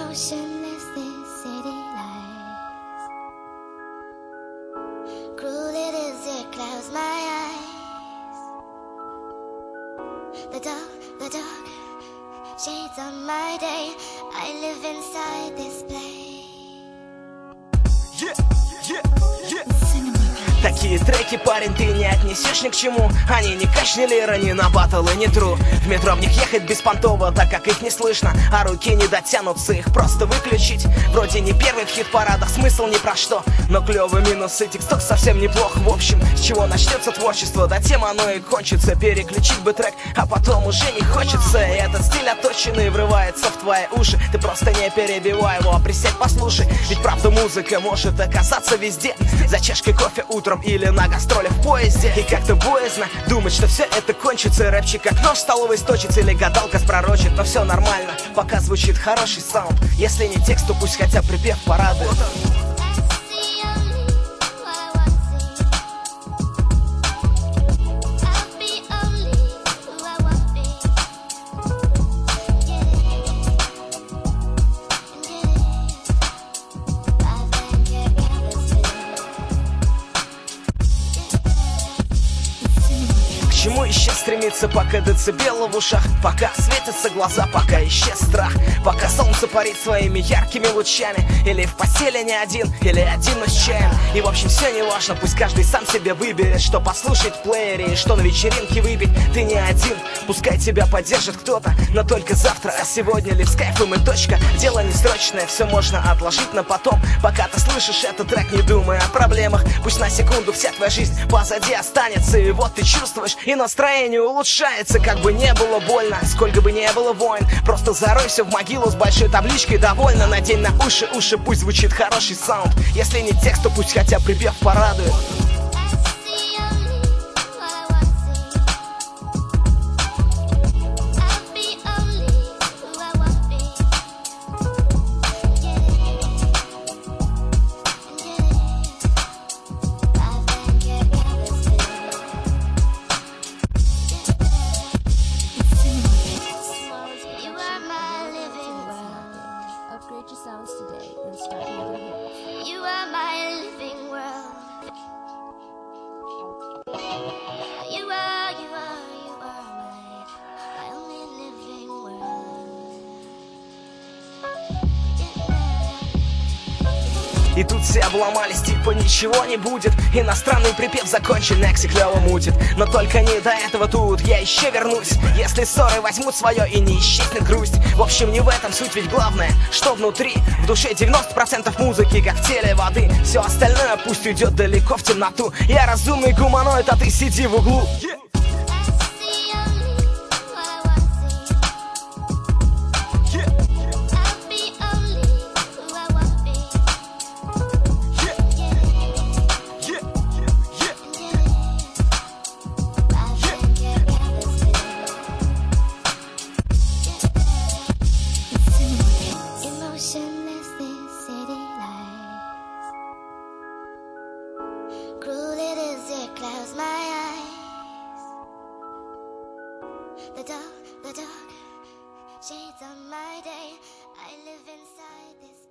Emotionless, this city lies. Cruel it is, it clouds my eyes. The dark shades on my day. I live inside this place. Yeah, yeah, yeah. Такие треки, парень, ты не отнесешь ни к чему. Они не кэш, ни лира, ни на батл и не тру. В метро в них ехать беспонтово, так как их не слышно, а руки не дотянутся их просто выключить. Вроде не первый в хит-парадах, смысл ни про что, но клёвый минус и тексток совсем неплох. В общем, с чего начнется творчество, да тем оно и кончится. Переключить бы трек, а потом уже не хочется. И этот стиль отточенный врывается в твои уши. Ты просто не перебивай его, а присядь, послушай. Ведь правда музыка может оказаться везде. За чашкой кофе утром или на гастролях в поезде. И как-то боязно думать, что все это кончится. Рэпчик как нож в столовой сточится или гадалка спророчит. Но все нормально, пока звучит хороший саунд. Если не текст, то пусть хотя припев порадует. К чему еще стремиться, пока децибелы в ушах, пока светятся глаза, пока исчез страх, пока солнце парит своими яркими лучами, или в постели не один, или один, но с чаем. И в общем все не важно, пусть каждый сам себе выберет, что послушать в плеере и что на вечеринке выпить. Ты не один, пускай тебя поддержит кто-то, но только завтра, а сегодня лишь с кайфом и точка. Дело не срочное, все можно отложить на потом. Пока ты слышишь этот трек, не думай о проблемах. Пусть на секунду вся твоя жизнь позади останется, и вот ты чувствуешь, и настроение улучшается. Как бы не было больно, сколько бы не было войн, просто заройся в могилу с большой табличкой «Довольно». Надень на уши, пусть звучит хороший саунд. Если не текст, то пусть хотя припев порадует. Upgrade your sounds today and start making hits. You are my living world. You are my only living world. И тут все обломались, типа ничего не будет. Иностранный припев закончен, Некси клёво мутит. Но только не до этого тут, я еще вернусь. Если ссоры возьмут свое и не исчезнет грусть. В общем, не в этом суть, ведь главное, что внутри. В душе 90% музыки, как в теле воды. Все остальное пусть уйдет далеко в темноту. Я разумный гуманоид, а ты сиди в углу. Emotionless, this city lies. Cruel it is, it clouds my eyes. The dark shades on my day. I live inside this